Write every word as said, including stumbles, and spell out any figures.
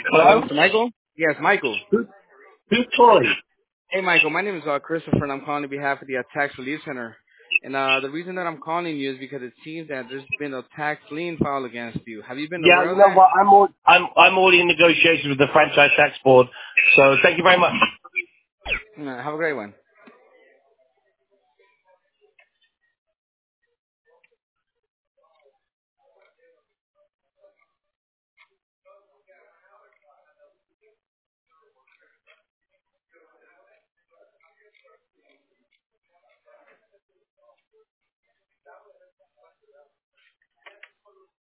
Hello, Hello? Mister Michael? Yes, Michael. Who, who's calling? Hey, Michael. My name is uh, Christopher, and I'm calling on behalf of the uh, Tax Relief Center. And uh, the reason that I'm calling you is because it seems that there's been a tax lien filed against you. Have you been Yeah, aware you of know that? what? I'm all, I'm I'm already in negotiations with the franchise tax board. So thank you very much. Uh, have a great one.